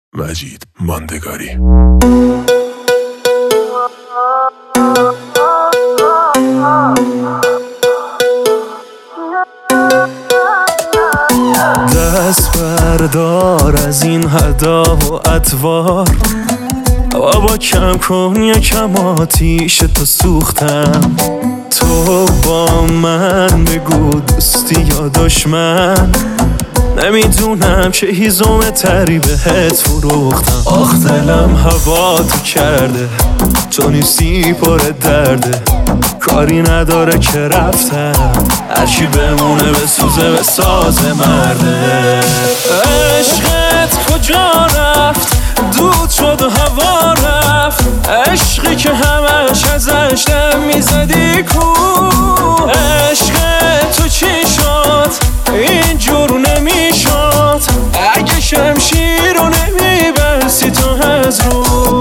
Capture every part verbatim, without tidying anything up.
مجید ماندگاری. دست بردار از این حدا و ادوار، بابا کم کن یکم آتیش تو سوختم. تو با من بگو دوستی یا دشمن، نمیدونم چه هیزم تری بهت فروختم. آخ دلم هوا تو کرده، تو نیستی پر درده، کاری نداره که رفتم، هرچی بمونه بسوزه به ساز مرده. عشقت کجا رفت؟ دود شد و هوا رفت، عشقی که همش ازش دم میزدی کو؟ عشق تو چی شد؟ اینجور نمیشد اگه شمشیر رو نمیبستی تو از رو.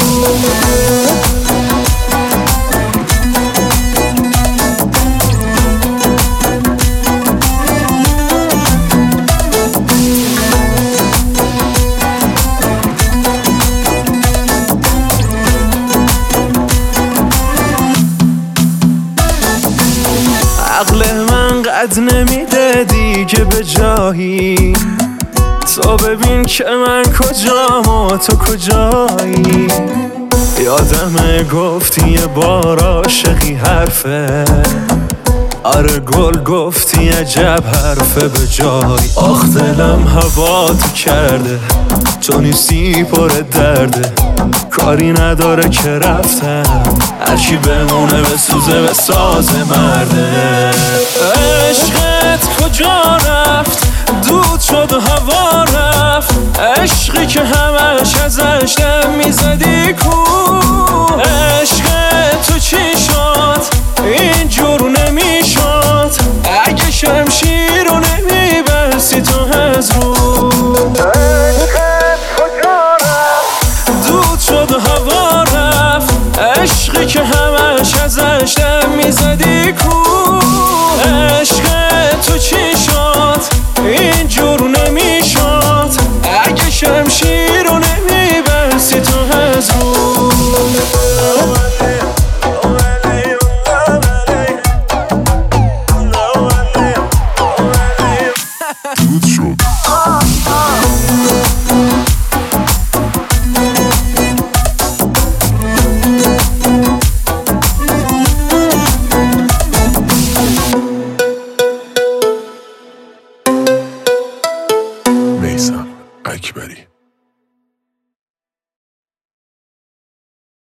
عقل من قد نمیده دیگه به جایی، تو ببین که من کجام و تو کجایی. یادمه گفتی یه بار عاشقی حرفه، آره گل گفتی عجب حرفه به جایی. آخ دلم هوا تو کرده، تو نیستی پر درده، کاری نداره که رفتم، هرچی بمونه بسوزه به ساز مرده. عشقت کجا رفت؟ دود شد و هوا رفت، عشقی که همش ازش دم میزدی کو؟ عشق تو چی شد؟ اینجور نمیشد اگه شمشیر رو نمیبستی تو از رو. عشقت کجا رفت؟ دود شد و هوا رفت، عشقی که همش ازش دم میزدی کو؟ عشق تو چی شد؟ اینجور نمیشد اگه شمشیر